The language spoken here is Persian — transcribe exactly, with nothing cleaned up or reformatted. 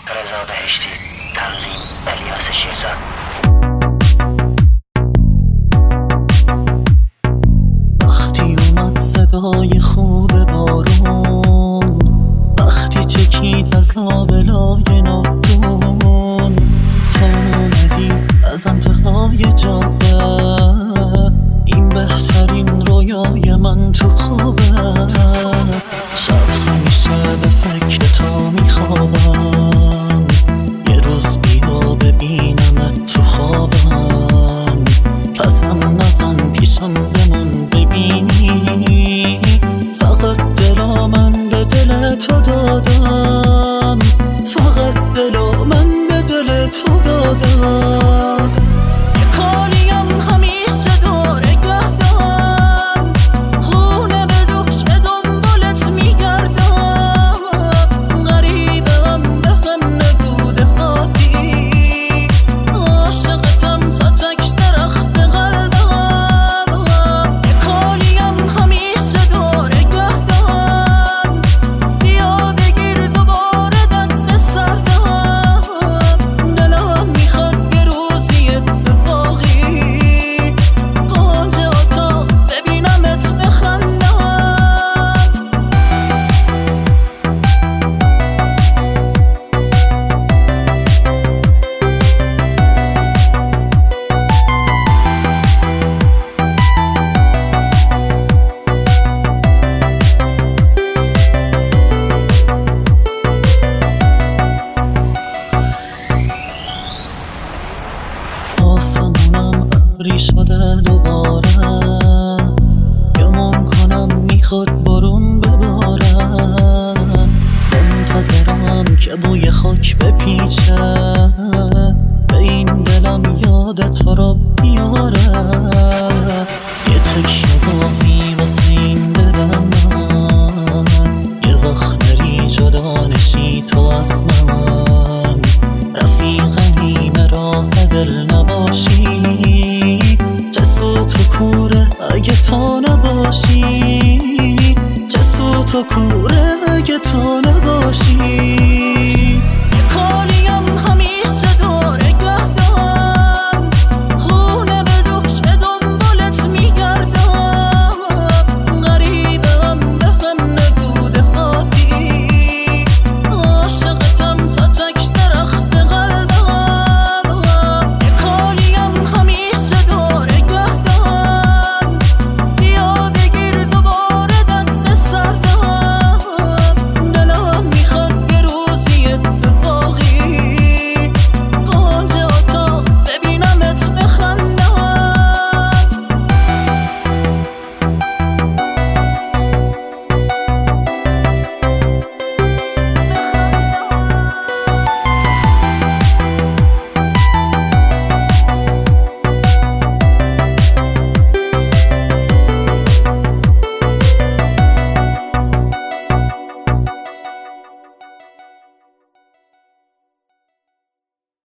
رضا بهشتی. تنظیم الیاس شیرزاد. وقتی اومد صدای خوب بارون، وقتی چکید از لابلای ناودون، تا اومدی از انتهای جاده، این بهترین رویای من تو خوابه. شب همیشه به فکر تو میخوابم، یه روز بیا ببینمت تو خوابم. پسم نزن پیشم بمون ببینی، فقط دلا من به دل تو دادم، فقط دلا من به دل تو دادم. یه کاریم همیشه داره گردم، خونه به دوش به دنبالت میگردم. غریبم به هم نگوده هاتی، عاشقتم تا تک درخت قلبم. یه کاریم همیشه داره گردم، بیا بگیر دوباره دست سردم. دلم میخواد یه روزی اتفاقی قانچ اتاق ببینمت بخندم. آسمونم ابری شده دوباره، گمون کنم میخواد بارون بباره. منتظرم که بوی خاک بپیچه، به این دلم یاد تو رو بیاره. یه تکیه گاهی واسه این دلم من، یه وقت نری جدا نشی تو از من.